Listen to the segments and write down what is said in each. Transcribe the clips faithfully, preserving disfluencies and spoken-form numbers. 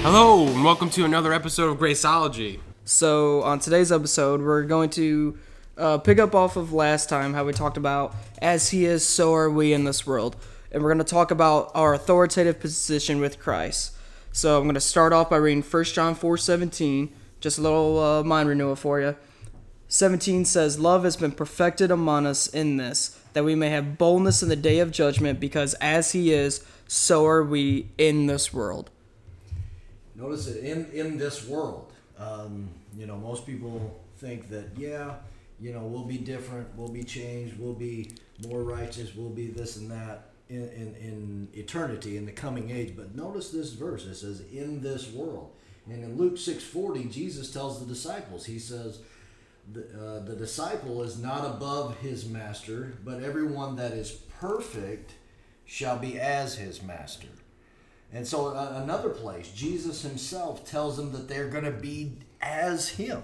Hello, and welcome to another episode of Graceology. So, on today's episode, we're going to uh, pick up off of last time how we talked about as he is, so are we in this world. And we're going to talk about our authoritative position with Christ. So, I'm going to start off by reading First John four seventeen, just a little uh, mind renewal for you. seventeen says, "Love has been perfected among us in this, that we may have boldness in the day of judgment, because as he is, so are we in this world." Notice that in, in this world, um, you know, most people think that, yeah, you know, we'll be different, we'll be changed, we'll be more righteous, we'll be this and that in, in, in eternity, in the coming age. But notice this verse, it says, in this world. And in Luke six forty, Jesus tells the disciples, he says, the, uh, the disciple is not above his master, but everyone that is perfect shall be as his master. And so uh, another place, Jesus himself tells them that they're going to be as him,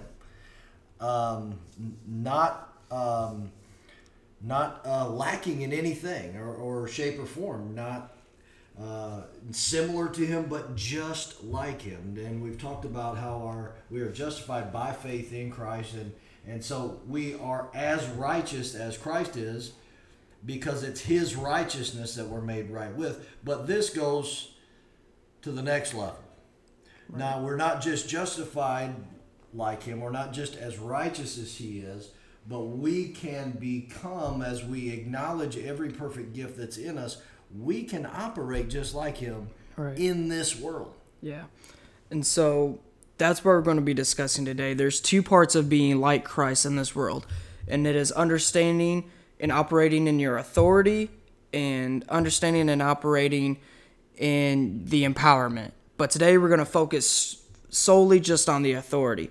um, not um, not uh, lacking in anything or, or shape or form, not uh, similar to him, but just like him. And we've talked about how our we are justified by faith in Christ, and and so we are as righteous as Christ is, because it's his righteousness that we're made right with. But this goes to the next level. Right. Now, we're not just justified like him, we're not just as righteous as he is, but we can become, as we acknowledge every perfect gift that's in us, we can operate just like him right. in this world. Yeah. And so that's what we're going to be discussing today. There's two parts of being like Christ in this world, and it is understanding and operating in your authority, and understanding and operating in the empowerment. But today we're going to focus solely just on the authority.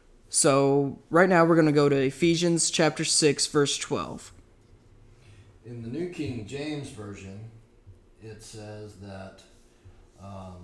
So right now we're going to go to Ephesians chapter six, verse twelve. In the New King James Version, it says that um,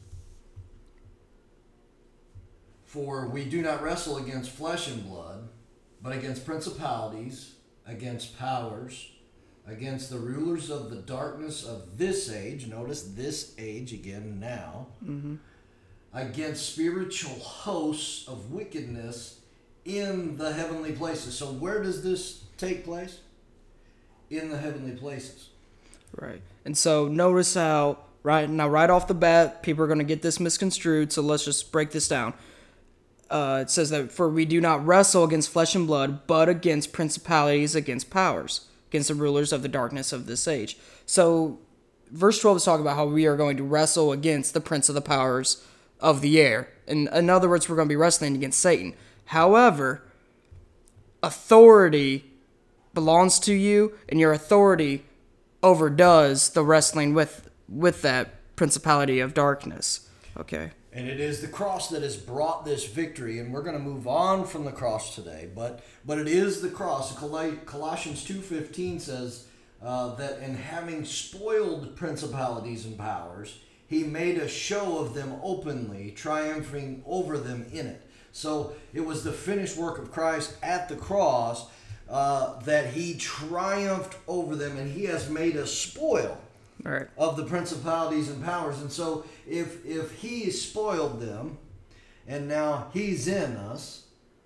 for we do not wrestle against flesh and blood, but against principalities, against powers, against the rulers of the darkness of this age, notice this age again now, mm-hmm. against spiritual hosts of wickedness in the heavenly places. So where does this take place? In the heavenly places. Right. And so notice how, right now, right off the bat, people are going to get this misconstrued, so let's just break this down. Uh, it says that, for we do not wrestle against flesh and blood, but against principalities, against powers, against the rulers of the darkness of this age. So, verse twelve is talking about how we are going to wrestle against the prince of the powers of the air. And in other words, we're going to be wrestling against Satan. However, authority belongs to you, and your authority overdoes the wrestling with with that principality of darkness. Okay. And it is the cross that has brought this victory, and we're going to move on from the cross today. But but it is the cross. Colossians two fifteen says uh, that in having spoiled principalities and powers, he made a show of them openly, triumphing over them in it. So it was the finished work of Christ at the cross uh, that he triumphed over them, and he has made a spoil Right. of the principalities and powers. And so if if he spoiled them and now he's in us,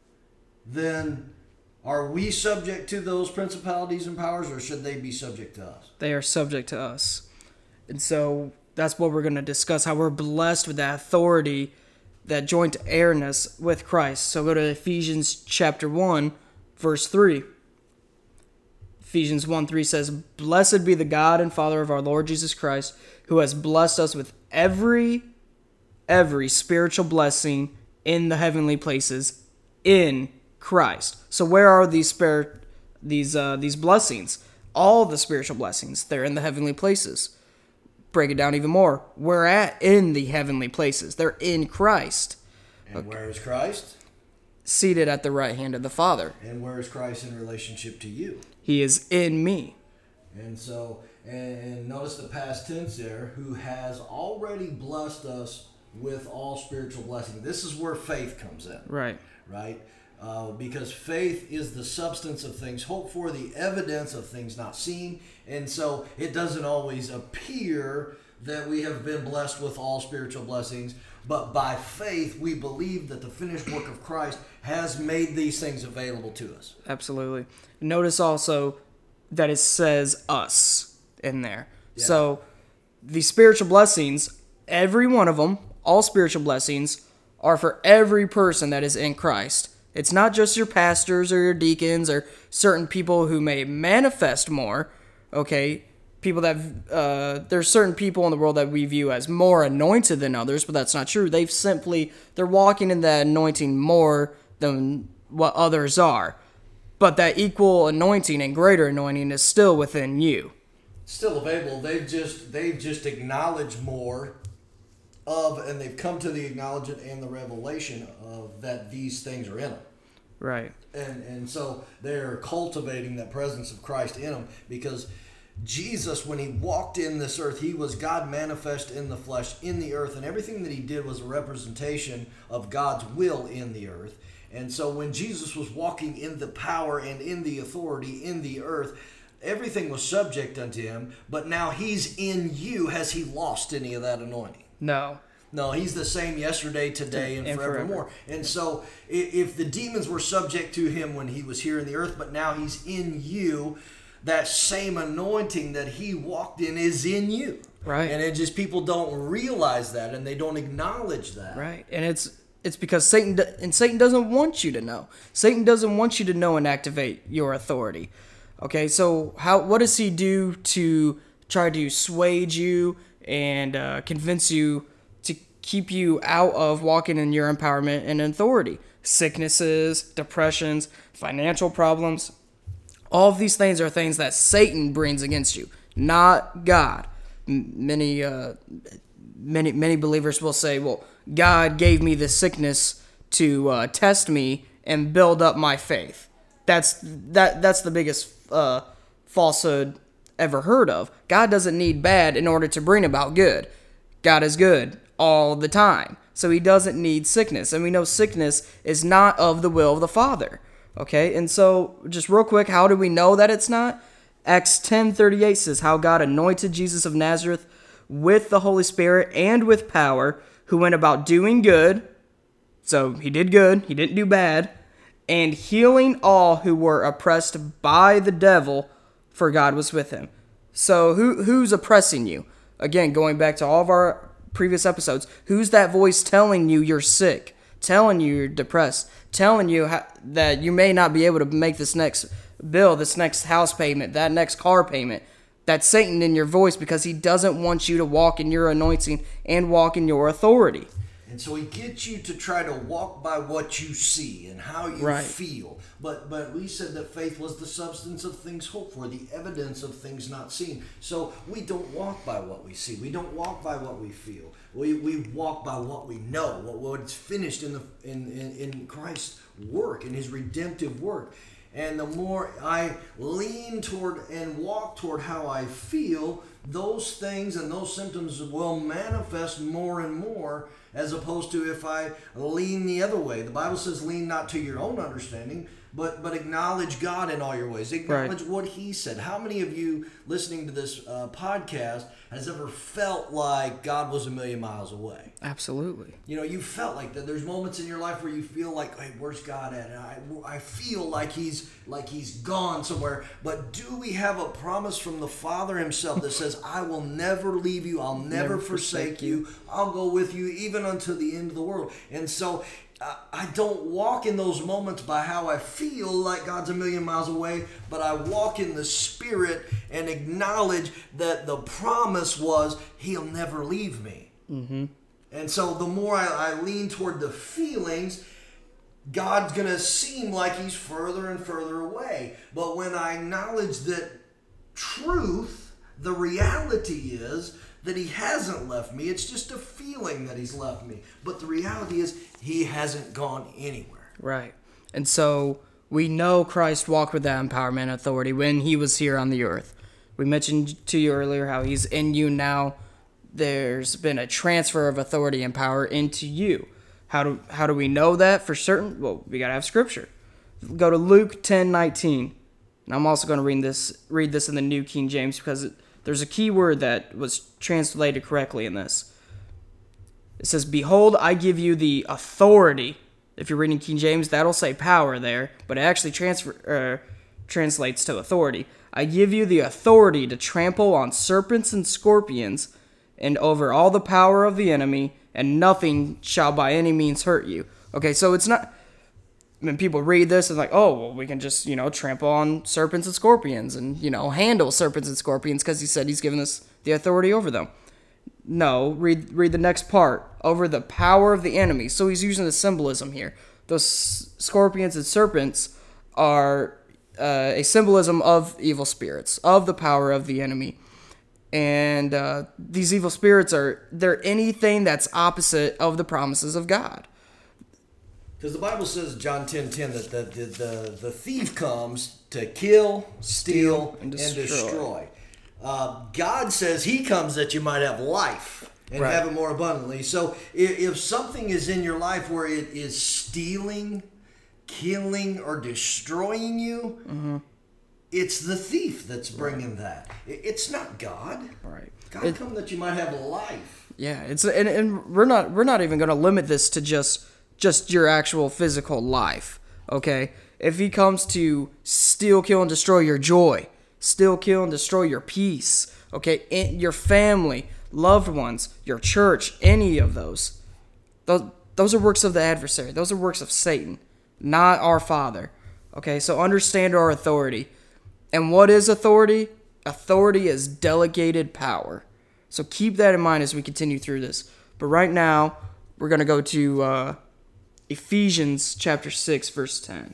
then are we subject to those principalities and powers, or should they be subject to us? They are subject to us. And so that's what we're going to discuss, how we're blessed with that authority, that joint heirness with Christ. So go to Ephesians chapter one, verse three. Ephesians one three says, "Blessed be the God and Father of our Lord Jesus Christ, who has blessed us with every, every spiritual blessing in the heavenly places in Christ." So where are these spirit, these uh, these blessings? All the spiritual blessings, they're in the heavenly places. Break it down even more. We're at in the heavenly places. They're in Christ. And okay. Where is Christ? Seated at the right hand of the Father. And where is Christ in relationship to you? He is in me. And so, and notice the past tense there, who has already blessed us with all spiritual blessing. This is where faith comes in. Right. Right? Uh, because faith is the substance of things hoped for, the evidence of things not seen. And so it doesn't always appear that we have been blessed with all spiritual blessings, but by faith we believe that the finished work of Christ has made these things available to us. Absolutely. Notice also that it says us in there. Yeah. So the spiritual blessings, every one of them, all spiritual blessings, are for every person that is in Christ. It's not just your pastors or your deacons or certain people who may manifest more, okay? People that, uh, there's certain people in the world that we view as more anointed than others, but that's not true. They've simply, they're walking in that anointing more than what others are. But that equal anointing and greater anointing is still within you. Still available. They've just, they've just acknowledged more of, and they've come to the acknowledgement and the revelation of that these things are in them. Right. And, and so they're cultivating that presence of Christ in them, because Jesus, when he walked in this earth, he was God manifest in the flesh, in the earth, and everything that he did was a representation of God's will in the earth. And so when Jesus was walking in the power and in the authority in the earth, everything was subject unto him, but now he's in you. Has he lost any of that anointing? No. No, he's the same yesterday, today, and, And forevermore. forever. And so i- if the demons were subject to him when he was here in the earth, but now he's in you, that same anointing that he walked in is in you. Right. And it just, people don't realize that, and they don't acknowledge that. Right. And it's it's because Satan do- and Satan doesn't want you to know. Satan doesn't want you to know and activate your authority. Okay? So how what does he do to try to sway you and uh, convince you to keep you out of walking in your empowerment and authority? Sicknesses, depressions, financial problems. All of these things are things that Satan brings against you, not God. M- Many, uh, many, many believers will say, "Well, God gave me this sickness to uh, test me and build up my faith." That's that. That's the biggest uh, falsehood ever heard of. God doesn't need bad in order to bring about good. God is good all the time, so he doesn't need sickness, and we know sickness is not of the will of the Father. Okay, and so just real quick, how do we know that it's not? Acts ten thirty-eight says how God anointed Jesus of Nazareth with the Holy Spirit and with power, who went about doing good. So he did good, he didn't do bad, and healing all who were oppressed by the devil, for God was with him. So who who's oppressing you? Again, going back to all of our previous episodes, who's that voice telling you you're sick? Telling you you're depressed, telling you how, that you may not be able to make this next bill, this next house payment, that next car payment. That's Satan in your voice, because he doesn't want you to walk in your anointing and walk in your authority. And so he gets you to try to walk by what you see and how you Right. feel. But but we said that faith was the substance of things hoped for, the evidence of things not seen. So we don't walk by what we see. We don't walk by what we feel. We we walk by what we know, what what's finished in the in, in, in Christ's work, in his redemptive work. And the more I lean toward and walk toward how I feel, those things and those symptoms will manifest more and more, as opposed to if I lean the other way. The Bible says, lean not to your own understanding, but but acknowledge God in all your ways. Acknowledge Right. what he said. How many of you listening to this uh, podcast has ever felt like God was a million miles away? Absolutely. You know, you felt like that. There's moments in your life where you feel like, hey, where's God at? And I, I feel like he's like he's gone somewhere. But do we have a promise from the Father himself that says, I will never leave you. I'll never, Never forsake, forsake you. you. I'll go with you even unto the end of the world. And so uh, I don't walk in those moments by how I feel like God's a million miles away, but I walk in the Spirit and acknowledge that the promise was he'll never leave me. Mm-hmm. And so the more I, I lean toward the feelings, God's going to seem like he's further and further away. But when I acknowledge that truth, the reality is that he hasn't left me. It's just a feeling that he's left me. But the reality is he hasn't gone anywhere. Right. And so we know Christ walked with that empowerment and authority when he was here on the earth. We mentioned to you earlier how he's in you now. There's been a transfer of authority and power into you. How do how do we know that for certain? Well, we gotta have scripture. Go to Luke ten nineteen. And I'm also going to read this read this in the New King James because it, there's a key word that was translated correctly in this. It says, "Behold, I give you the authority." If you're reading King James, that'll say power there, but it actually transfer, uh, translates to authority. "I give you the authority to trample on serpents and scorpions and over all the power of the enemy, and nothing shall by any means hurt you." Okay, so it's not... When people read this, it's like, oh, well, we can just, you know, trample on serpents and scorpions and, you know, handle serpents and scorpions because he said he's given us the authority over them. No, read read the next part. Over the power of the enemy. So he's using the symbolism here. Those scorpions and serpents are uh, a symbolism of evil spirits, of the power of the enemy. And uh, these evil spirits are, they're anything that's opposite of the promises of God. Because the Bible says, John ten ten, that the, the, the, the thief comes to kill, steal, and destroy. And destroy. Uh, God says he comes that you might have life and right. have it more abundantly. So if, if something is in your life where it is stealing, killing, or destroying you, mm-hmm. it's the thief that's bringing right. that. It's not God. Right. God it, come that you might have life. Yeah, it's and, and we're not we're not even going to limit this to just just your actual physical life. Okay, if he comes to steal, kill, and destroy your joy, steal, kill, and destroy your peace, okay, in your family, loved ones, your church, any of those, those those are works of the adversary. Those are works of Satan, not our Father. Okay, so understand our authority. And what is authority? Authority is delegated power. So keep that in mind as we continue through this. But right now, we're going to go to uh, Ephesians chapter six, verse ten.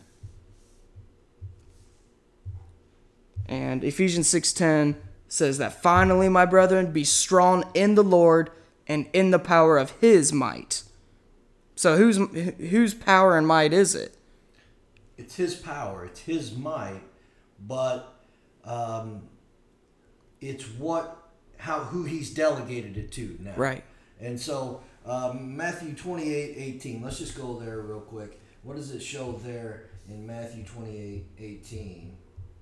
And Ephesians six ten says that, "Finally, my brethren, be strong in the Lord and in the power of his might." So whose whose power and might is it? It's his power. It's his might. But um, it's what, how, who he's delegated it to now. Right. And so um, Matthew twenty-eight eighteen. Let's just go there real quick. What does it show there in Matthew twenty-eight eighteen?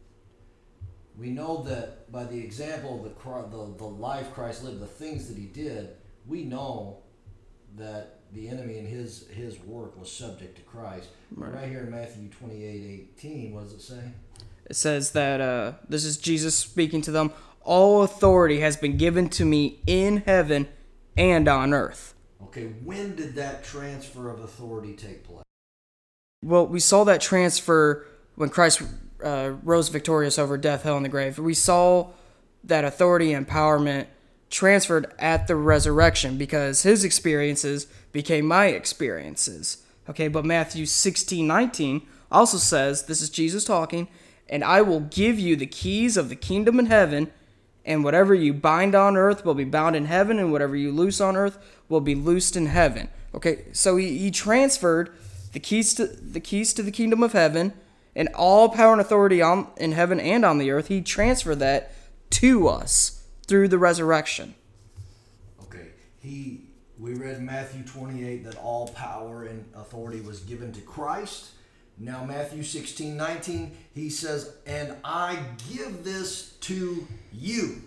We know that by the example of the, the, the life Christ lived, the things that he did, we know that the enemy and his his work was subject to Christ. Right, right here in Matthew twenty-eight eighteen, what does it say? It says that uh, this is Jesus speaking to them. "All authority has been given to me in heaven and on earth." Okay, when did that transfer of authority take place? Well, we saw that transfer when Christ uh, rose victorious over death, hell, and the grave. We saw that authority and empowerment transferred at the resurrection because his experiences became my experiences. Okay, but Matthew sixteen nineteen also says, this is Jesus talking, "And I will give you the keys of the kingdom in heaven, and whatever you bind on earth will be bound in heaven, and whatever you loose on earth will be loosed in heaven." Okay, so he, he transferred the keys to the keys to the kingdom of heaven and all power and authority on in heaven and on the earth. He transferred that to us through the resurrection. Okay, he we read in Matthew twenty-eight that all power and authority was given to Christ. Now Matthew sixteen nineteen, he says, "And I give this to you."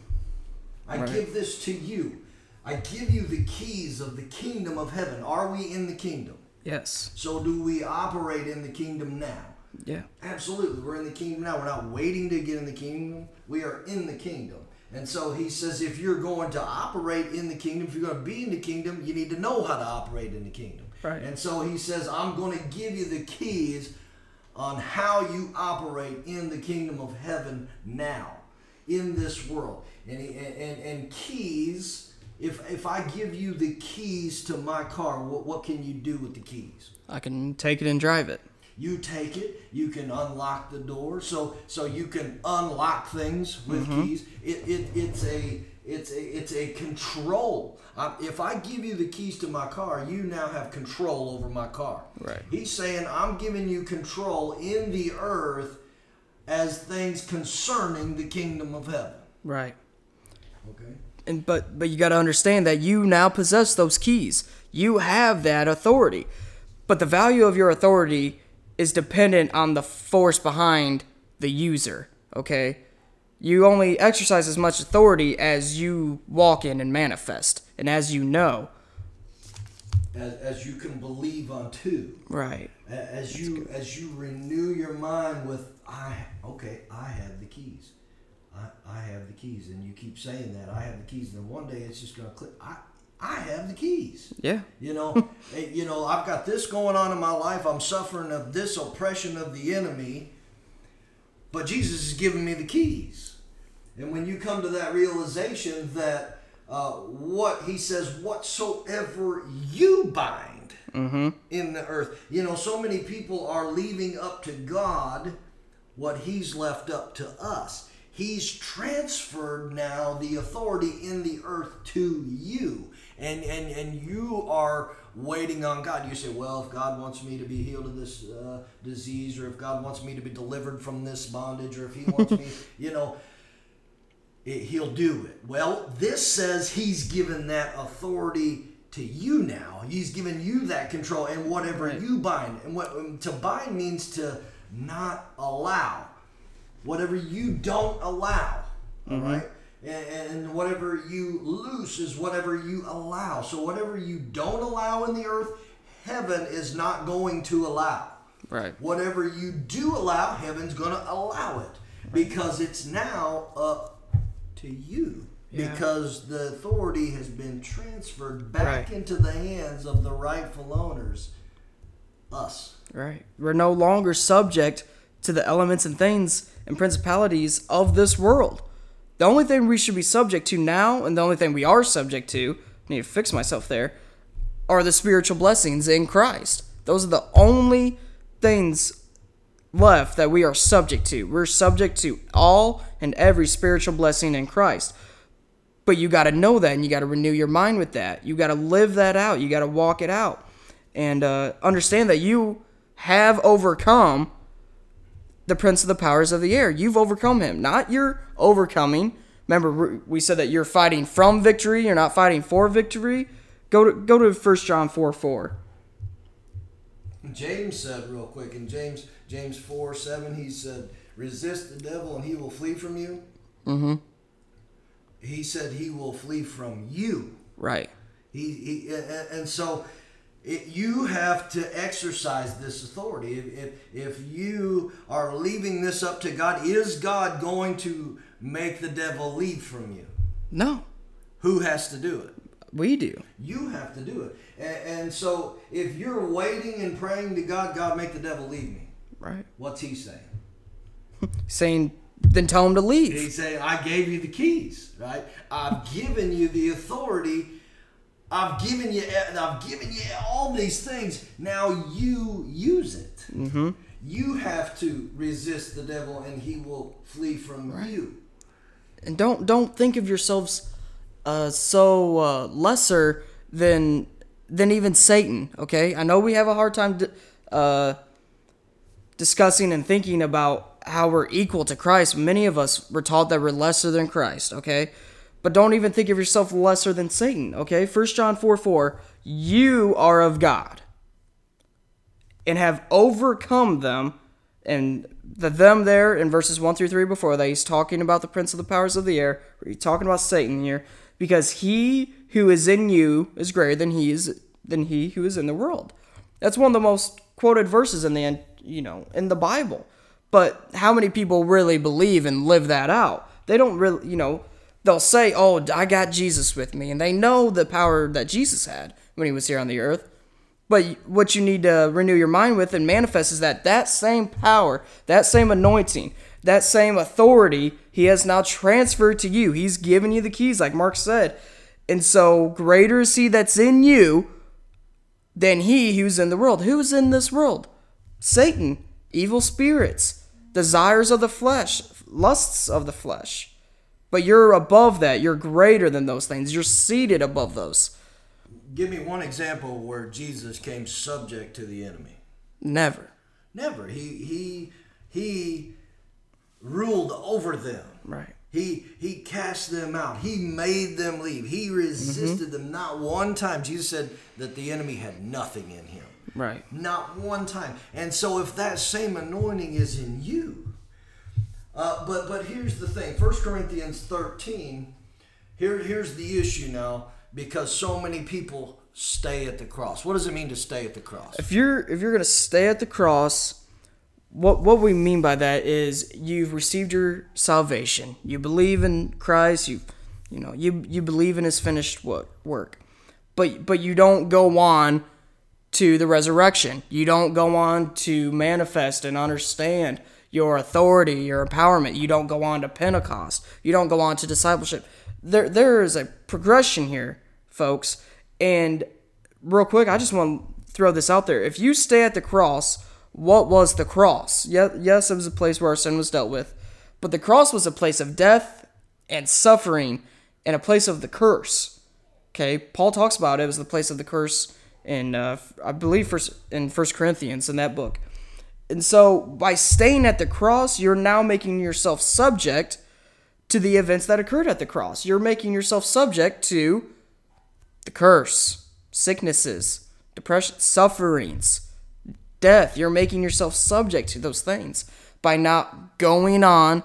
I right. give this to you. I give you the keys of the kingdom of heaven. Are we in the kingdom? Yes. So do we operate in the kingdom now? Yeah. Absolutely. We're in the kingdom now. We're not waiting to get in the kingdom. We are in the kingdom. And so he says if you're going to operate in the kingdom, if you're going to be in the kingdom, you need to know how to operate in the kingdom. Right. And so he says, I'm going to give you the keys on how you operate in the kingdom of heaven now, in this world. And he, and, and keys, if if I give you the keys to my car, what, what can you do with the keys? I can take it and drive it. You take it, you can unlock the door, so so you can unlock things with mm-hmm. keys. It, it it's a it's a it's a control. I, if I give you the keys to my car, you now have control over my car. Right. He's saying I'm giving you control in the earth as things concerning the kingdom of heaven. Right. Okay. And but but you got to understand that you now possess those keys. You have that authority. But the value of your authority is dependent on the force behind the user, okay? You only exercise as much authority as you walk in and manifest, and as you know. As, as you can believe unto. Right. As That's you good. As you renew your mind with, I okay, I have the keys. I, I have the keys. And you keep saying that, I have the keys. And then one day it's just going to click. I I have the keys. Yeah. You know, you know, I've got this going on in my life. I'm suffering of this oppression of the enemy. But Jesus has given me the keys. And when you come to that realization that uh, what he says, whatsoever you bind mm-hmm. in the earth. You know, so many people are leaving up to God what he's left up to us. He's transferred now the authority in the earth to you. And, and, and you are waiting on God. You say, well, if God wants me to be healed of this uh, disease, or if God wants me to be delivered from this bondage, or if he wants me, you know, it, he'll do it. Well, this says he's given that authority to you now. He's given you that control, and whatever right. you bind. And what um, to bind means to not allow. Whatever you don't allow, mm-hmm. all right? And, and whatever you loose is whatever you allow. So whatever you don't allow in the earth, heaven is not going to allow. Right. Whatever you do allow, heaven's going to allow it. Because it's now up to you. Yeah. Because the authority has been transferred back right. into the hands of the rightful owners, us. Right. We're no longer subject to the elements and things and principalities of this world. The only thing we should be subject to now, and the only thing we are subject to, I need to fix myself there, are the spiritual blessings in Christ. Those are the only things left that we are subject to. We're subject to all and every spiritual blessing in Christ. But you got to know that, and you got to renew your mind with that. You got to live that out. You got to walk it out. And uh, understand that you have overcome the prince of the powers of the air. You've overcome him, not you're overcoming. Remember, we said that you're fighting from victory. You're not fighting for victory. Go to go to First John four four. James said real quick in James James four seven, he said, resist the devil and he will flee from you. Mm-hmm. He said he will flee from you. Right. He, he and so it, you have to exercise this authority. If, if if you are leaving this up to God, is God going to make the devil leave from you? No. Who has to do it? We do. You have to do it. And, and so if you're waiting and praying to God, God, make the devil leave me. Right. What's he saying? Saying, then tell him to leave. He's saying, I gave you the keys, right? I've given you the authority. I've given you, I've given you all these things. Now you use it. Mm-hmm. You have to resist the devil, and he will flee from right. you. And don't don't think of yourselves uh, so uh, lesser than than even Satan. Okay, I know we have a hard time di- uh, discussing and thinking about how we're equal to Christ. Many of us were taught that we're lesser than Christ. Okay. But don't even think of yourself lesser than Satan, okay? First John four four, you are of God and have overcome them. And the them there in verses one through three before that, he's talking about the prince of the powers of the air. He's talking about Satan here. Because he who is in you is greater than he is than he who is in the world. That's one of the most quoted verses in the you know in the Bible. But how many people really believe and live that out? They don't really, you know... They'll say, oh, I got Jesus with me. And they know the power that Jesus had when he was here on the earth. But what you need to renew your mind with and manifest is that that same power, that same anointing, that same authority, he has now transferred to you. He's given you the keys, like Mark said. And so greater is he that's in you than he who's in the world. Who's in this world? Satan, evil spirits, desires of the flesh, lusts of the flesh. But you're above that. You're greater than those things. You're seated above those. Give me one example where Jesus came subject to the enemy. Never. Never. He he he ruled over them. Right. He he cast them out. He made them leave. He resisted mm-hmm. them not one time. Jesus said that the enemy had nothing in him. Right. Not one time. And so if that same anointing is in you, Uh, but but here's the thing. First Corinthians thirteen, here, here's the issue now, because so many people stay at the cross. What does it mean to stay at the cross? If you're if you're gonna stay at the cross, what what we mean by that is you've received your salvation. You believe in Christ. You you know you you believe in His finished work, but but you don't go on to the resurrection. You don't go on to manifest and understand your authority, your empowerment. You don't go on to Pentecost. You don't go on to discipleship. There there is a progression here, folks. And real quick, I just want to throw this out there. If you stay at the cross, what was the cross? Yeah, yes, it was a place where our sin was dealt with. But the cross was a place of death and suffering and a place of the curse. Okay, Paul talks about it. It was the place of the curse in, uh, I believe, first, in First Corinthians, in that book. And so by staying at the cross, you're now making yourself subject to the events that occurred at the cross. You're making yourself subject to the curse, sicknesses, depression, sufferings, death. You're making yourself subject to those things by not going on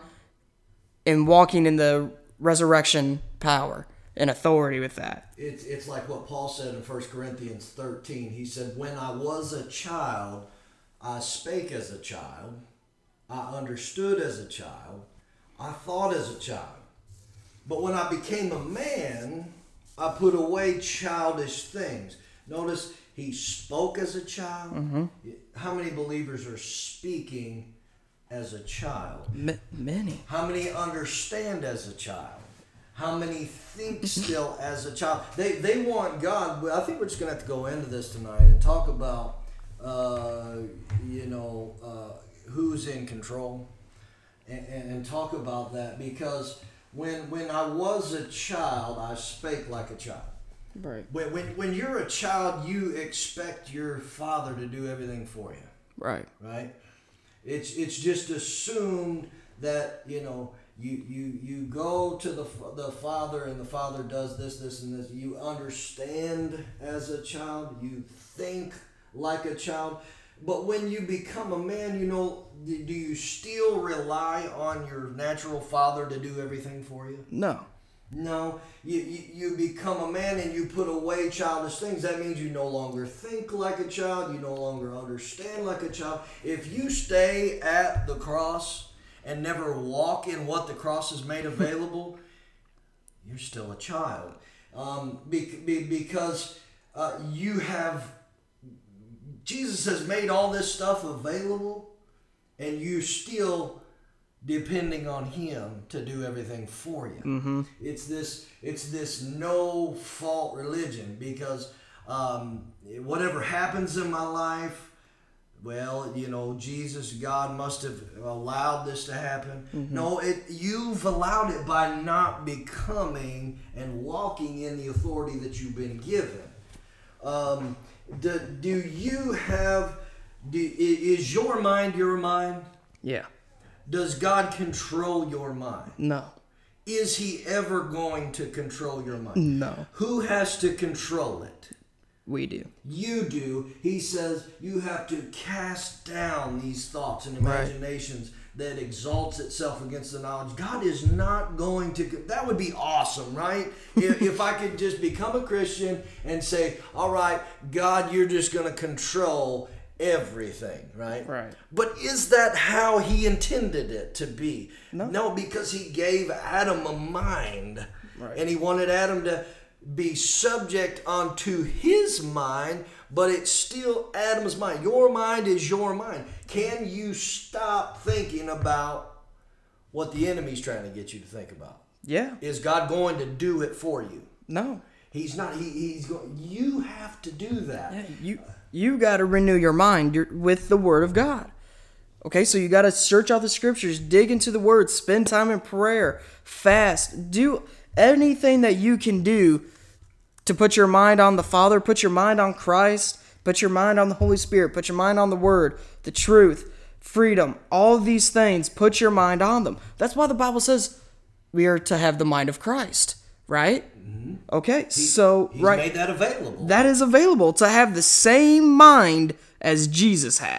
and walking in the resurrection power and authority with that. It's, it's like what Paul said in First Corinthians thirteen. He said, when I was a child, I spake as a child, I understood as a child, I thought as a child. But when I became a man, I put away childish things. Notice he spoke as a child. Mm-hmm. How many believers are speaking as a child? M- many. How many understand as a child? How many think still as a child? They they want God. I think we're just going to have to go into this tonight and talk about, uh, you know, uh, who's in control, and, and, and talk about that, because when when I was a child, I spake like a child. Right. When when when you're a child, you expect your father to do everything for you. Right. Right. It's it's just assumed that, you know, you you you go to the the father and the father does this this and this. You understand as a child. You think like a child. But when you become a man, you know, do you still rely on your natural father to do everything for you? No. No. You, you, you become a man and you put away childish things. That means you no longer think like a child. You no longer understand like a child. If you stay at the cross and never walk in what the cross has made available, you're still a child. Um, be, be, because uh, you have... Jesus has made all this stuff available, and you still depending on Him to do everything for you. Mm-hmm. It's this it's this no fault religion, because um, whatever happens in my life, well, you know, Jesus, God must have allowed this to happen. Mm-hmm. No, it you've allowed it by not becoming and walking in the authority that you've been given. Um, Do, do you have, do, is your mind your mind? Yeah. Does God control your mind? No. Is He ever going to control your mind? No. Who has to control it? We do. You do. He says you have to cast down these thoughts and imaginations right. that exalts itself against the knowledge. God is not going to... That would be awesome, right? if, if I could just become a Christian and say, all right, God, you're just going to control everything, right? Right. But is that how He intended it to be? No. No, because He gave Adam a mind. Right. And He wanted Adam to be subject unto his mind, but it's still Adam's mind. Your mind is your mind. Can you stop thinking about what the enemy's trying to get you to think about? Yeah. Is God going to do it for you? No. He's not. He, he's going. You have to do that. Yeah, you you got to renew your mind with the Word of God. Okay, so you got to search out the Scriptures, dig into the Word, spend time in prayer, fast, do anything that you can do to put your mind on the Father, put your mind on Christ, put your mind on the Holy Spirit, put your mind on the Word, the truth, freedom, all of these things, put your mind on them. That's why the Bible says we are to have the mind of Christ, right? Mm-hmm. Okay, he, so he's right, made that available. That is available, to have the same mind as Jesus had.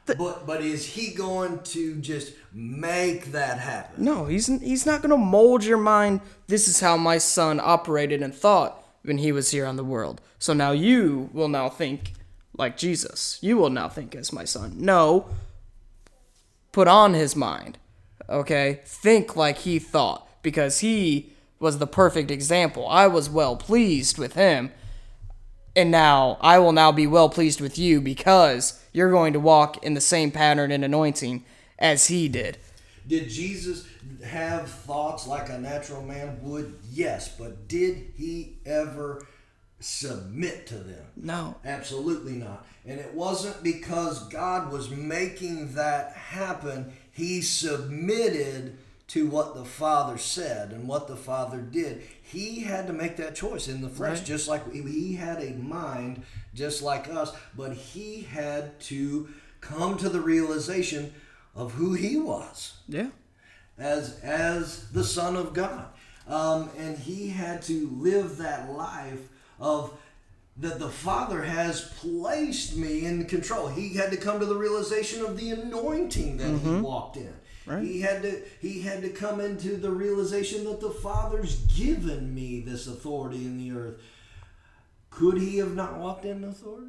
but but is he going to just make that happen? No, he's he's not going to mold your mind. This is how my son operated and thought when he was here on the world. So now you will now think like Jesus. You will now think as my son. No. Put on his mind. Okay? Think like he thought, because he was the perfect example. I was well pleased with him. And now I will now be well pleased with you, because you're going to walk in the same pattern and anointing as he did. Did Jesus have thoughts like a natural man would? Yes, but did he ever submit to them? No. Absolutely not. And it wasn't because God was making that happen. He submitted to what the Father said and what the Father did. He had to make that choice in the flesh, Right. just like he had a mind just like us, but he had to come to the realization of who he was Yeah. as as the Son of God. Um, and he had to live that life of that the Father has placed me in control. He had to come to the realization of the anointing that he walked in. Right. He had to he had to come into the realization that the Father's given me this authority in the earth. Could he have not walked in authority?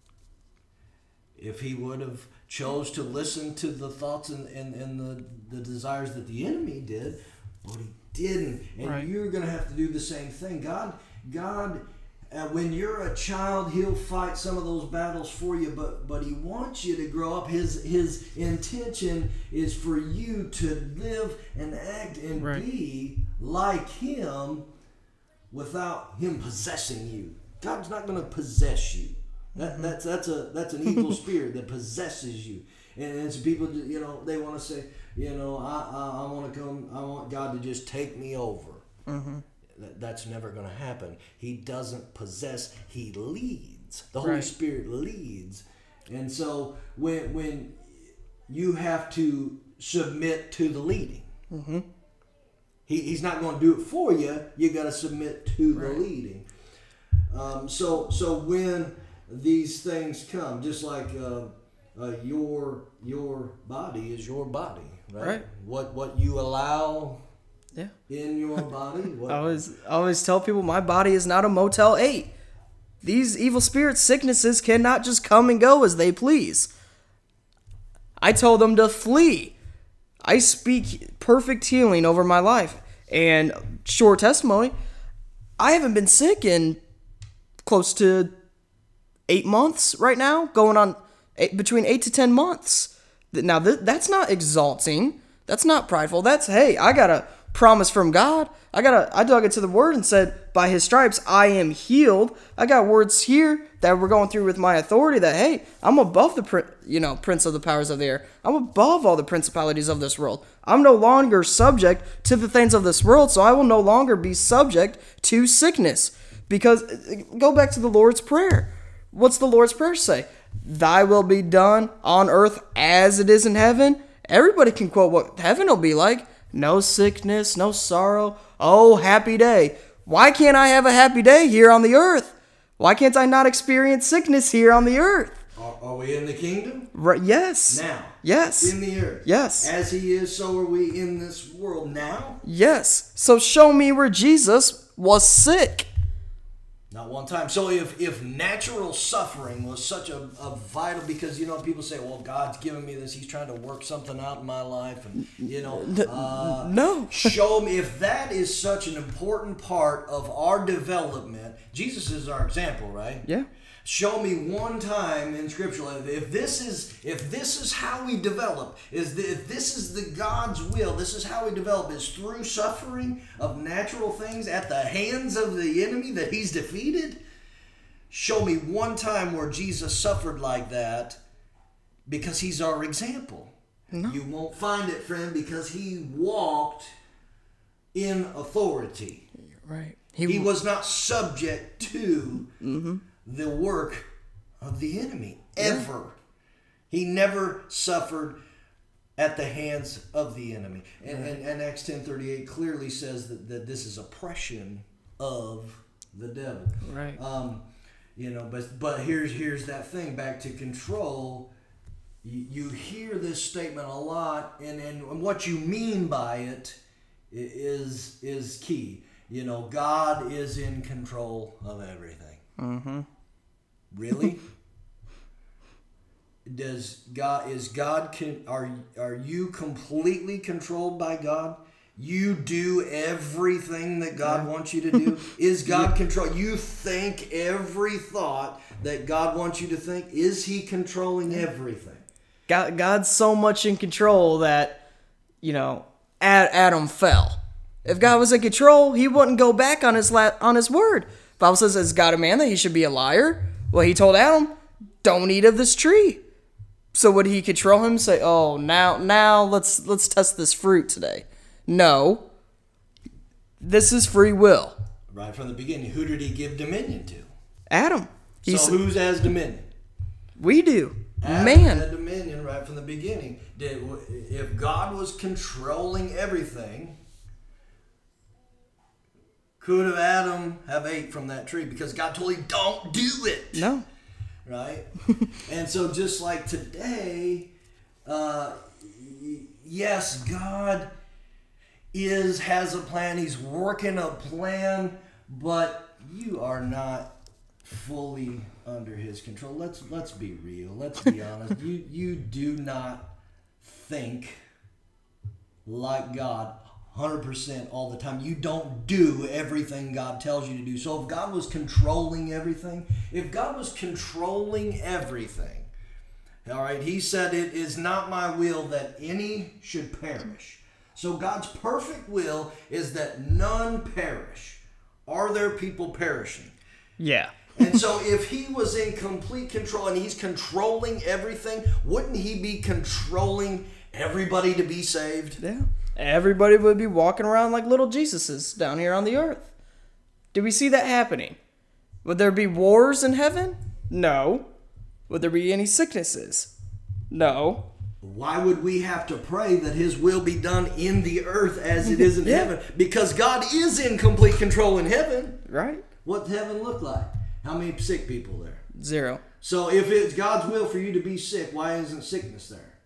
If he would have chose to listen to the thoughts and, and, and the, the desires that the enemy did, but he didn't. And Right. you're going to have to do the same thing. God, God, uh, when you're a child, he'll fight some of those battles for you, but but he wants you to grow up. His his intention is for you to live and act and Right. be like him without him possessing you. God's not going to possess you. That, that's that's a that's an evil spirit that possesses you. And, and some people, you know, they want to say, you know, I I, I want to come. I want God to just take me over. Mm-hmm. That, that's never going to happen. He doesn't possess. He leads. The Holy Right. Spirit leads. And so when when you have to submit to the leading. Mm-hmm. He, he's not going to do it for you. You got to submit to the Right. leading. Um, so so when these things come, just like uh, uh, your your body is your body, right? Right. What what you allow Yeah. in your body. What, I always, I always tell people my body is not a Motel eight. These evil spirits, sicknesses cannot just come and go as they please. I told them to flee. I speak perfect healing over my life. And short testimony, I haven't been sick in close to eight months right now, going on eight, between eight to ten months. Now, th- that's not exalting. That's not prideful. That's, hey, I got a promise from God. I got a, I dug into the word and said, by his stripes, I am healed. I got words here that we're going through with my authority that, hey, I'm above the, prin- you know, prince of the powers of the air. I'm above all the principalities of this world. I'm no longer subject to the things of this world, so I will no longer be subject to sickness. Because, go back to the Lord's Prayer. What's the Lord's Prayer say? Thy will be done on earth as it is in heaven. Everybody can quote what heaven will be like. No sickness, no sorrow. Oh, happy day. Why can't I have a happy day here on the earth? Why can't I not experience sickness here on the earth? are, are we in the kingdom? Right, yes. Now. Yes. In the earth. Yes. As he is, so are we in this world now. Yes. So show me where Jesus was sick. Not one time. So if, if natural suffering was such a, a vital, because, you know, people say, well, God's given me this. He's trying to work something out in my life. And, you know, uh, No. show me if that is such an important part of our development. Jesus is our example, right? Yeah. Show me one time in Scripture if this is if this is how we develop, is the, if this is the God's will, this is how we develop, is through suffering of natural things at the hands of the enemy that he's defeated. Show me one time where Jesus suffered like that, because he's our example. No. You won't find it, friend, because he walked in authority. Right. He was not subject to Mm-hmm. the work of the enemy ever. He never suffered at the hands of the enemy. And, Right. and, and Acts ten thirty-eight clearly says that, that this is oppression of the devil. Right. Um, you know, but but here's here's that thing back to control. you, you hear this statement a lot, and, and what you mean by it is is key. You know, God is in control of everything. Mm-hmm. Really? Does God is God can are are you completely controlled by God? You do everything that God yeah. wants you to do? Is God yeah. control? You think every thought that God wants you to think? Is He controlling everything? God, God's so much in control that, you know, Adam fell. If God was in control, He wouldn't go back on His la- on His word. The Bible says, "Is God a man that He should be a liar?" Well, He told Adam, "Don't eat of this tree." So would He control him? Say, "Oh, now, now let's let's test this fruit today." No. This is free will. Right from the beginning, who did He give dominion to? Adam. He's, so who's has dominion? We do. Adam Man. had dominion right from the beginning. Did if God was controlling everything, could have Adam have ate from that tree? Because God told him, "Don't do it." No. Right? And so just like today, uh, yes, God is has a plan. He's working a plan, but you are not fully under His control. Let's let's be real. Let's be honest. You you do not think like God one hundred percent all the time. You don't do everything God tells you to do. So if God was controlling everything, if God was controlling everything, all right, He said, "It is not my will that any should perish." So God's perfect will is that none perish. Are there people perishing? Yeah. And so if He was in complete control and He's controlling everything, wouldn't He be controlling everybody to be saved? Yeah. Everybody would be walking around like little Jesuses down here on the earth. Do we see that happening? Would there be wars in heaven? No. Would there be any sicknesses? No. Why would we have to pray that His will be done in the earth as it is in yeah. heaven? Because God is in complete control in heaven. Right. What's heaven look like? How many sick people there? Zero. So if it's God's will for you to be sick, why isn't sickness there?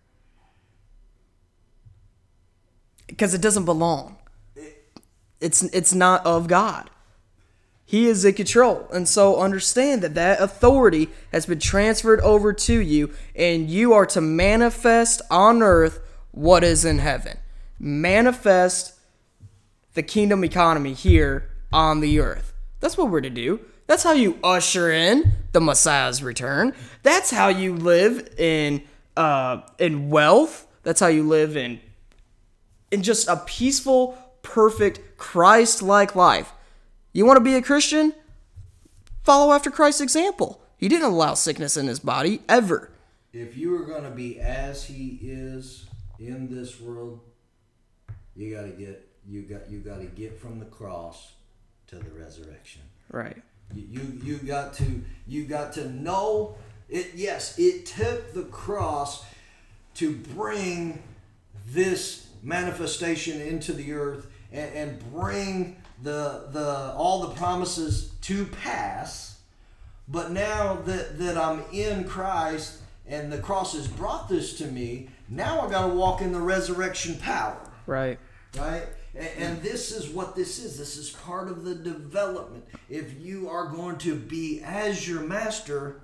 Because it doesn't belong. It's it's not of God. He is in control. And so understand that that authority has been transferred over to you, and you are to manifest on earth what is in heaven. Manifest the kingdom economy here on the earth. That's what we're to do. That's how you usher in the Messiah's return. That's how you live in uh, in wealth. That's how you live in in just a peaceful, perfect, Christ-like life. You want to be a Christian? Follow after Christ's example. He didn't allow sickness in His body, ever. If you are going to be as He is in this world, you got to get you got you got to get from the cross to the resurrection. Right. You you, you got to you got to know it. Yes, it took the cross to bring this manifestation into the earth and, and bring the the all the promises to pass. But now that, that I'm in Christ and the cross has brought this to me, now I got to walk in the resurrection power. Right. Right? And, and this is what this is. This is part of the development. If you are going to be as your master,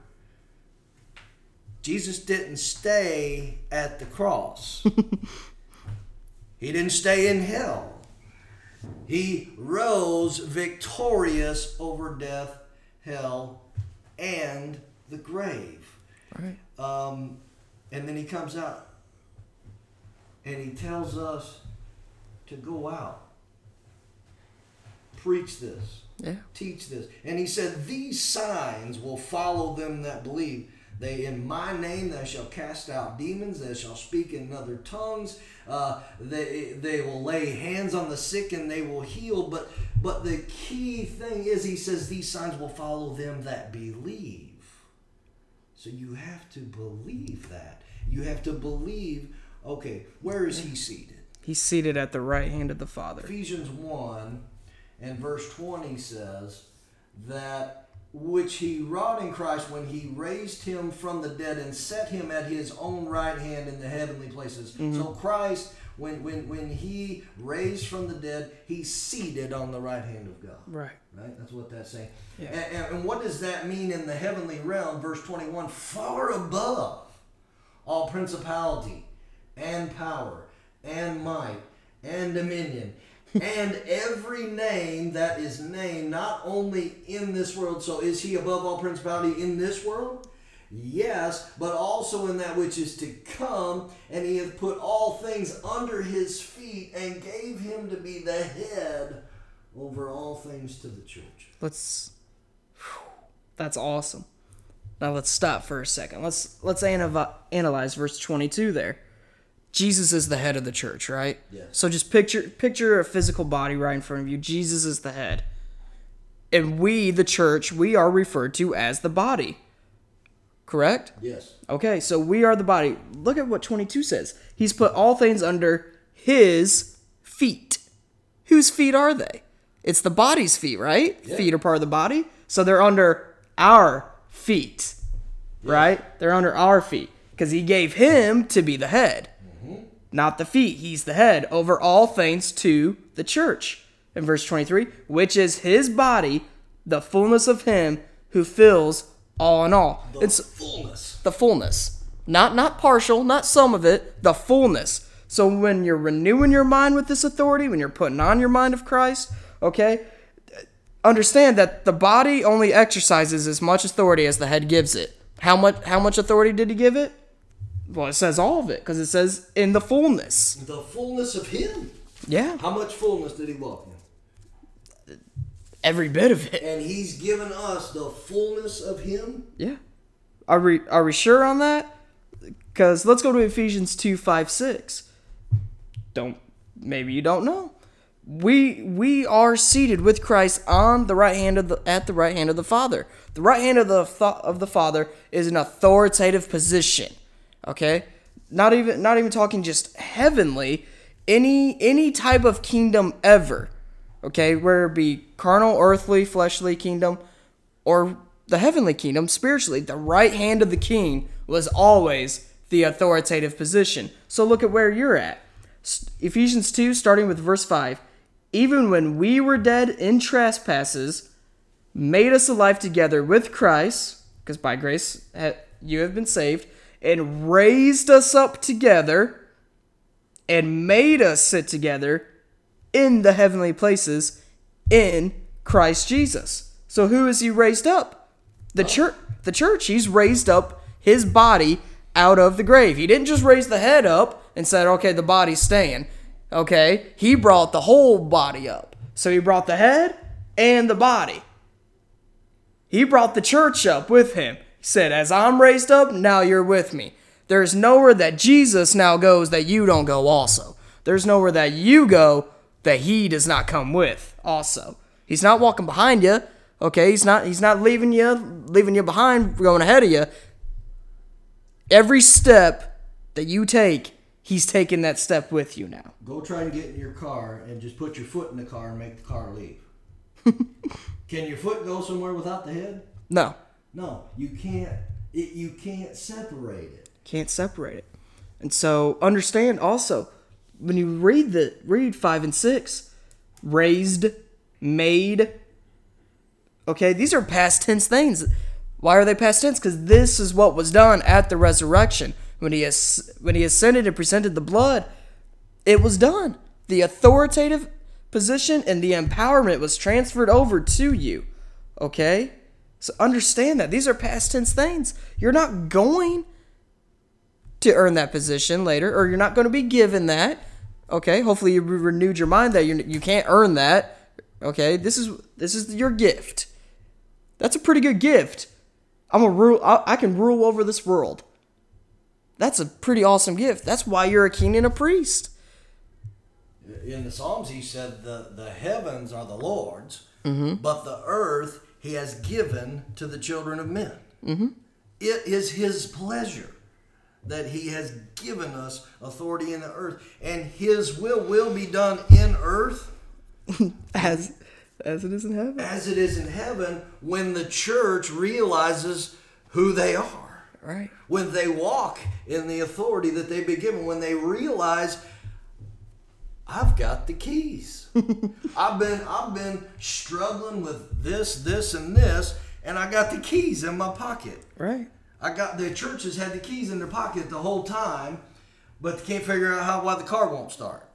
Jesus didn't stay at the cross. He didn't stay in hell. He rose victorious over death, hell, and the grave. Right. Um, and then He comes out and He tells us to go out, preach this, yeah. teach this. And He said, "These signs will follow them that believe. They in my name they shall cast out demons. They shall speak in other tongues. Uh, they they will lay hands on the sick and they will heal." But but the key thing is, He says, these signs will follow them that believe. So you have to believe that. You have to believe. Okay, where is He seated? He's seated at the right hand of the Father. Ephesians one and verse twenty says that which he wrought in Christ when he raised him from the dead and set him at his own right hand in the heavenly places. Mm-hmm. So Christ, when, when, when he raised from the dead, he's seated on the right hand of God. Right. Right? That's what that's saying. Yeah. And, and, and what does that mean in the heavenly realm? Verse twenty-one, far above all principality and power and might and dominion and every name that is named, not only in this world. So is he above all principality in this world? Yes, but also in that which is to come. And he hath put all things under his feet and gave him to be the head over all things to the church. Let's. That's awesome. Now let's stop for a second. Let's let's analy- analyze verse twenty-two there. Jesus is the head of the church, right? Yes. So just picture picture a physical body right in front of you. Jesus is the head. And we, the church, we are referred to as the body. Correct? Yes. Okay, so we are the body. Look at what twenty-two says. He's put all things under his feet. Whose feet are they? It's the body's feet, right? Yeah. Feet are part of the body. So they're under our feet, yeah. Right? They're under our feet. Because he gave him to be the head. Not the feet. He's the head over all things to the church. In verse twenty-three, which is his body, the fullness of him who fills all in all. The it's fullness. The fullness. Not not partial, not some of it, the fullness. So when you're renewing your mind with this authority, when you're putting on your mind of Christ, okay, understand that the body only exercises as much authority as the head gives it. How much how much authority did he give it? Well, it says all of it, because it says in the fullness. The fullness of him. Yeah. How much fullness did he walk in? Every bit of it. And he's given us the fullness of him? Yeah. Are we are we sure on that? Because let's go to Ephesians two, five, six. Don't, maybe you don't know. We we are seated with Christ on the right hand of the at the right hand of the Father. The right hand of the of the Father is an authoritative position. Okay? Not even not even talking just heavenly, any any type of kingdom ever. Okay? Whether it be carnal, earthly, fleshly kingdom, or the heavenly kingdom, spiritually, the right hand of the king was always the authoritative position. So look at where you're at. Ephesians two, starting with verse five. Even when we were dead in trespasses, made us alive together with Christ, because by grace you have been saved, and raised us up together, and made us sit together in the heavenly places in Christ Jesus. So who is he raised up? The church. The church. He's raised up his body out of the grave. He didn't just raise the head up and said, okay, the body's staying. Okay, he brought the whole body up. So he brought the head and the body. He brought the church up with him. He said, as I'm raised up, now you're with me. There's nowhere that Jesus now goes that you don't go also. There's nowhere that you go that he does not come with also. He's not walking behind you. Okay, he's not he's not leaving you, leaving you behind, going ahead of you. Every step that you take, he's taking that step with you now. Go try and get in your car and just put your foot in the car and make the car leave. Can your foot go somewhere without the head? No. No, you can't. It, you can't separate it. Can't separate it. And so understand also, when you read the read five and six, raised, made. Okay, these are past tense things. Why are they past tense? Because this is what was done at the resurrection. When he has, when he ascended and presented the blood, it was done. The authoritative position and the empowerment was transferred over to you. Okay? So understand that. These are past tense things. You're not going to earn that position later, or you're not going to be given that. Okay? Hopefully you renewed your mind that you you can't earn that. Okay? This is this is your gift. That's a pretty good gift. I'm a rule. I, I can rule over this world. That's a pretty awesome gift. That's why you're a king and a priest. In the Psalms, he said the, the heavens are the Lord's, mm-hmm. but the earth he has given to the children of men. Mm-hmm. It is his pleasure that he has given us authority in the earth, and his will will be done in earth as As it is in heaven. As it is in heaven, when the church realizes who they are. Right. When they walk in the authority that they've been given. When they realize, I've got the keys. I've been I've been struggling with this, this, and this, and I got the keys in my pocket. Right. I got the churches had the keys in their pocket the whole time, but they can't figure out how why the car won't start.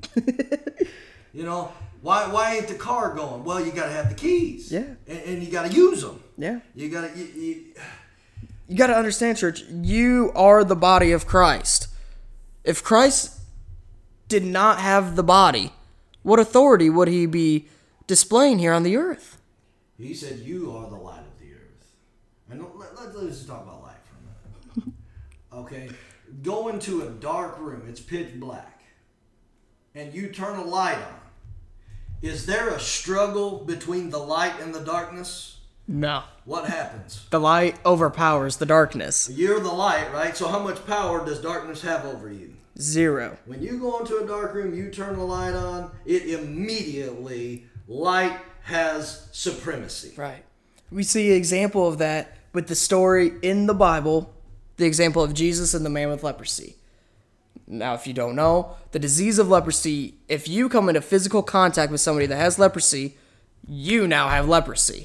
You know, why why ain't the car going? Well, you got to have the keys. Yeah. And, and you got to use them. Yeah. You got to. You, you, You got to understand, church, you are the body of Christ. If Christ did not have the body, what authority would he be displaying here on the earth? He said, "You are the light of the earth." And let, let, let's just talk about light for a minute. Okay, go into a dark room. It's pitch black, and you turn a light on. Is there a struggle between the light and the darkness? No. What happens? The light overpowers the darkness. You're the light, right? So how much power does darkness have over you? Zero. When you go into a dark room, you turn the light on, it immediately, light has supremacy. Right. We see an example of that with the story in the Bible, the example of Jesus and the man with leprosy. Now, if you don't know, the disease of leprosy, if you come into physical contact with somebody that has leprosy, you now have leprosy.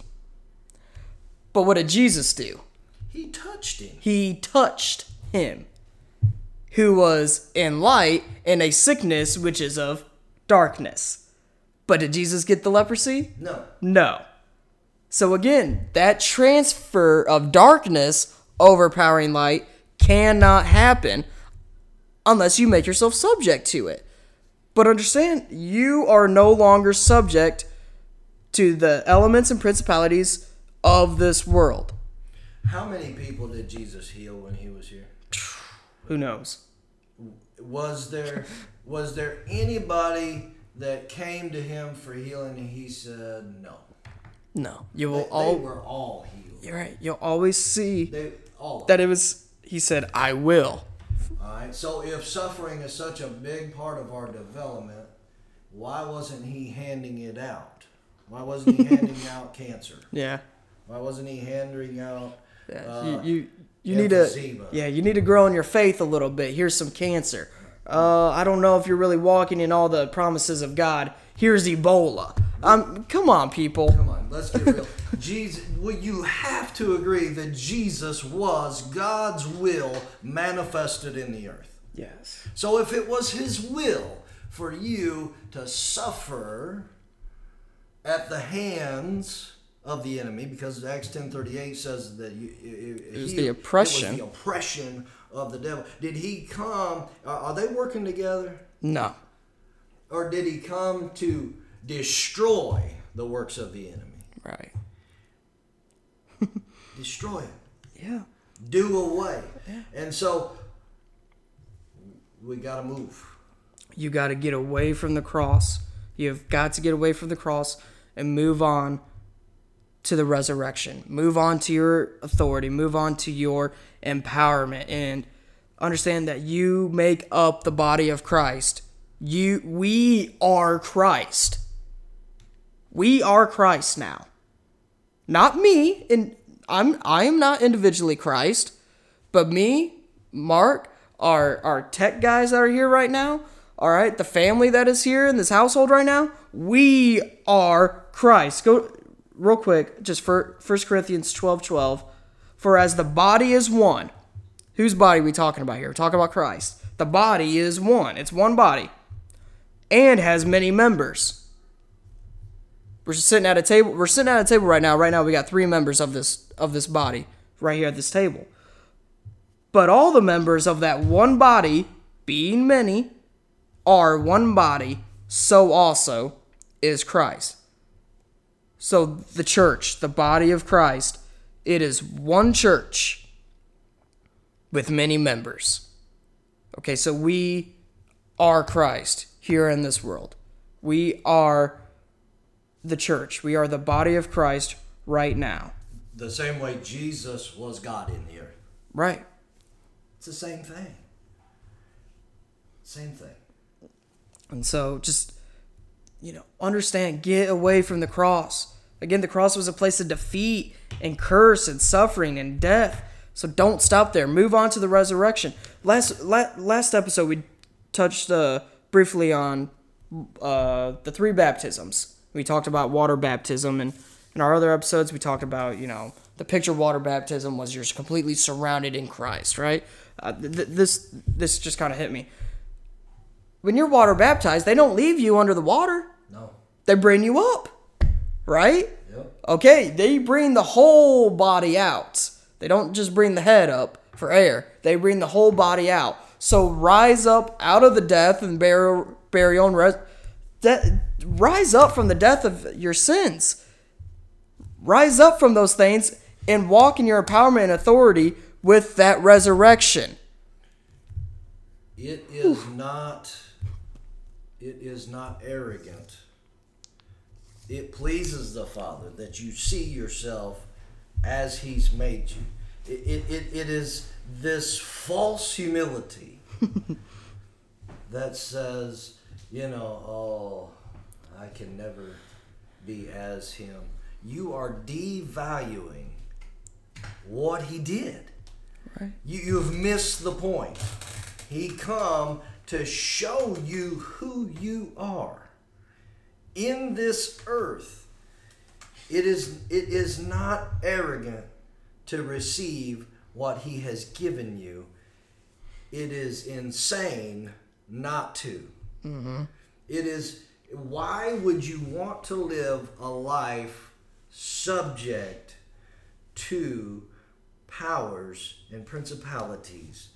But what did Jesus do? He touched him. He touched him, who was in light in a sickness which is of darkness. But did Jesus get the leprosy? No. No. So again, that transfer of darkness overpowering light cannot happen unless you make yourself subject to it. But understand, you are no longer subject to the elements and principalities of this world. How many people did Jesus heal when he was here? Who knows? Was there was there anybody that came to him for healing and he said no? No. You will They, all they were all healed. You're right. You'll always see They all of that it was he said, I will. All right. So if suffering is such a big part of our development, why wasn't he handing it out? Why wasn't he handing out cancer? Yeah. Why wasn't he handing out? Yeah. Uh, you you, you need to emphysema? Yeah, you need to grow in your faith a little bit. Here's some cancer. Uh, I don't know if you're really walking in all the promises of God. Here's Ebola. Um, come on, people. Come on, let's get real. Jesus, well, you have to agree that Jesus was God's will manifested in the earth. Yes. So if it was his will for you to suffer at the hands of the enemy, because Acts ten thirty-eight says that you, it, It was he- the oppression. It was the oppression of the devil. Did he come? Are, are they working together, No. or did he come to destroy the works of the enemy? Right. Destroy it. Yeah. Do away. Yeah. And so we got to move. You got to get away from the cross. You've got to get away from the cross and move on to the resurrection. Move on to your authority. Move on to your empowerment. And understand that you make up the body of Christ. You, we are Christ. We are Christ now. Not me, and I'm I am not individually Christ, but me, Mark, our our tech guys that are here right now, all right, the family that is here in this household right now, we are Christ. Go real quick, just for First Corinthians twelve twelve. For as the body is one, whose body are we talking about here? We're talking about Christ. The body is one. It's one body. And has many members. We're sitting at a table. We're sitting at a table right now. Right now we got three members of this of this body right here at this table. But all the members of that one body, being many, are one body, so also is Christ. So the church, the body of Christ, it is one church with many members. Okay, so we are Christ here in this world. We are the church. We are the body of Christ right now. The same way Jesus was God in the earth. Right. It's the same thing. Same thing. And so just you know, understand, get away from the cross. Again, the cross was a place of defeat and curse and suffering and death. So don't stop there. Move on to the resurrection. Last la- last episode, we touched uh, briefly on uh, the three baptisms. We talked about water baptism, and in our other episodes, we talked about, you know, the picture of water baptism was you're completely surrounded in Christ, right? Uh, th- this this just kind of hit me. When you're water baptized, they don't leave you under the water. No. They bring you up, right? Yep. Okay, they bring the whole body out. They don't just bring the head up for air. They bring the whole body out. So rise up out of the death and burial, burial and res- de- rise up from the death of your sins. Rise up from those things and walk in your empowerment and authority with that resurrection. It is not, it is not arrogant. It pleases the Father that you see yourself as He's made you. It, it, it, it is this false humility that says, you know, oh, I can never be as Him. You are devaluing what He did. Right. You, you've missed the point. He come to show you who you are. In this earth, it is it is not arrogant to receive what He has given you. It is insane not to. Mm-hmm. It is, why would you want to live a life subject to powers and principalities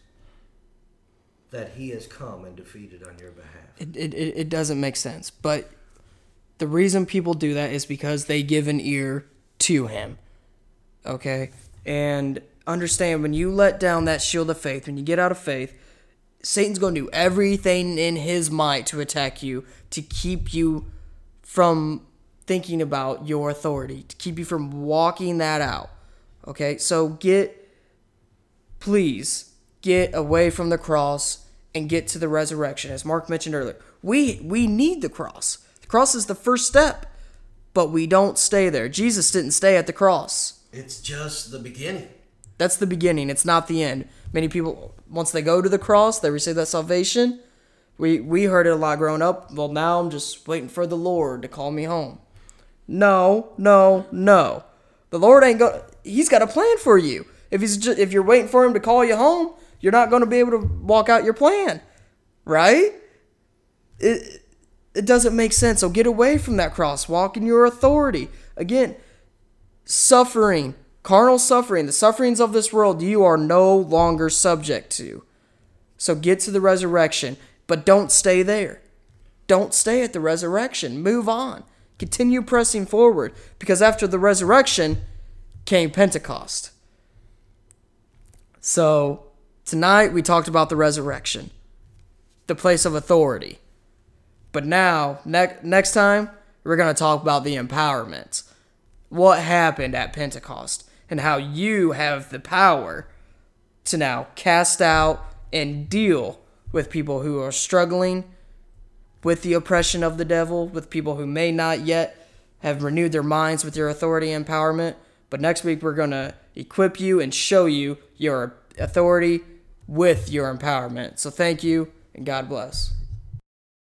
that He has come and defeated on your behalf? It, it, it doesn't make sense. But the reason people do that is because they give an ear to Him. Okay? And understand, when you let down that shield of faith, when you get out of faith, Satan's going to do everything in his might to attack you, to keep you from thinking about your authority, to keep you from walking that out. Okay? So get, please, get away from the cross and get to the resurrection. As Mark mentioned earlier, we we need the cross. The cross is the first step, but we don't stay there. Jesus didn't stay at the cross. It's just the beginning. That's the beginning. It's not the end. Many people, once they go to the cross, they receive that salvation. We we heard it a lot growing up. Well, now I'm just waiting for the Lord to call me home. No, no, no. The Lord ain't go. He's got a plan for you. If he's just, if you're waiting for Him to call you home, you're not going to be able to walk out your plan, right? It it doesn't make sense. So get away from that cross. Walk in your authority. Again, suffering, carnal suffering, the sufferings of this world, you are no longer subject to. So get to the resurrection, but don't stay there. Don't stay at the resurrection. Move on. Continue pressing forward, because after the resurrection came Pentecost. So tonight we talked about the resurrection, the place of authority. But now, ne- next time, we're going to talk about the empowerment. What happened at Pentecost and how you have the power to now cast out and deal with people who are struggling with the oppression of the devil, with people who may not yet have renewed their minds with your authority and empowerment. But next week, we're going to equip you and show you your authority with your empowerment. So thank you, and God bless.